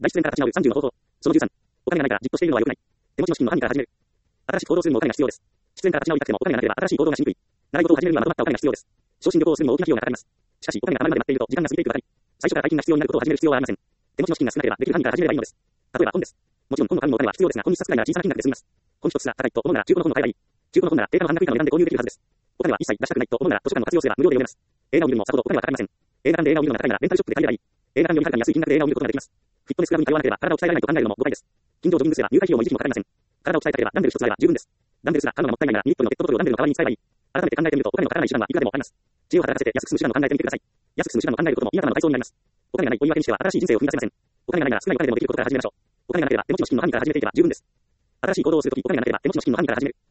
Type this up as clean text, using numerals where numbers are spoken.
外出演から立ち直る30の方法。その13。お金がないからじっとしているのは良くない。手持ちの資金の管理から始める。新しく行動するにもお金が必要です。出演から立ち直りたくてもお金がなければ新しい行動がしにくい。習い事を始めるにはまとまったお金が必要です。昇進旅行をするにも大きな費用がかかります。しかし、お金が貯まるまで待っていると時間が過ぎていくばかり。最初から大金が必要になることを始める必要はありません。手持ちの資金が少なければできる範囲から始めればいいのです。例えば本です。もちろん本の紙もお金は必要ですが、本一冊くらいなら小さな金額で済みます。本一つが高いと思うなら中古の本を買えばいい。中古の本なら定価の半額以下の値段で購入できるはずです。お金は一切出したくないと思うなら図書館を活用すれば無料で読めます。映画を見るのもさほどお金はかかりません。映画館で映画を見るのが高いならレンタルショップで借りればいい。映画館よりはるかに安い金額で映画を見ることができます。フィットネスクラブに通わなければ体を鍛えられないと考えるのも誤解です。近所をジョギングすれば入会費用も維持費もかかりません。体を鍛えたければダンベル一つあれば十分です。ダンベルすら買うのがもったいないなら2リットルのペットボトルをダンベルの代わりに使えばいい。改めて考えてみるとお金のかからない手段はいくらでもあります。知恵を働かせて安く済む手段を考えてみてください。安く済む手段を考えることもいい頭の体操になります。お金がないお言い訳にしては新しい人生を踏み出せません。お金がないなら少ないお金でもできることから始めましょう。お金がなければ手持ちの資金の範囲から始めていけば十分です。新しい行動をするときお金がなければ手持ちの資金の範囲から始める。